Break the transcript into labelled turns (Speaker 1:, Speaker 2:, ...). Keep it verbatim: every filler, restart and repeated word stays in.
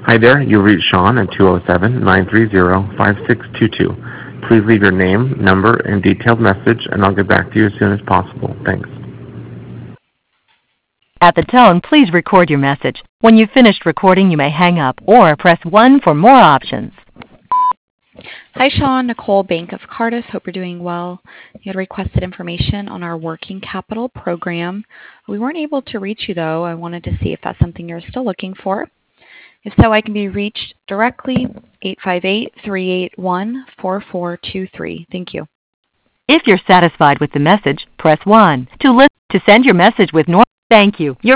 Speaker 1: Hi there, you reached Sean at two oh seven, nine three zero, five six two two. Please leave your name, number, and detailed message, and I'll get back to you as soon as possible. Thanks.
Speaker 2: At the tone, please record your message. When you've finished recording, you may hang up or press one for more options.
Speaker 3: Hi, Sean. Nicole, Bank of Cardiff. Hope you're doing well. You had requested information on our working capital program. We weren't able to reach you, though. I wanted to see if that's something you're still looking for. If so, I can be reached directly, eight five eight, three eight one, four four two three. Thank you.
Speaker 2: If you're satisfied with the message, press one. To list, to send your message with normal, thank you. Your